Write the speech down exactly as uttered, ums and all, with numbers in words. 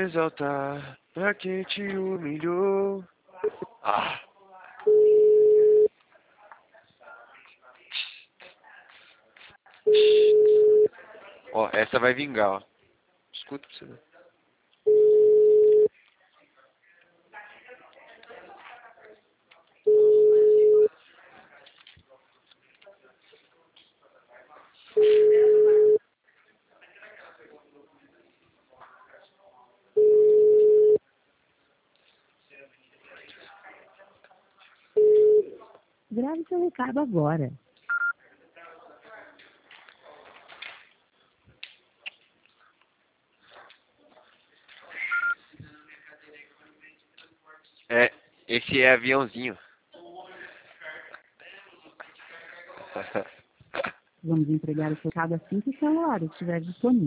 exaltar pra quem te humilhou. Ah. Ó, essa vai vingar, ó. Escuta pra você ver. Grave seu recado agora. É, esse é aviãozinho. Vamos entregar o seu recado assim que o celular estiver disponível.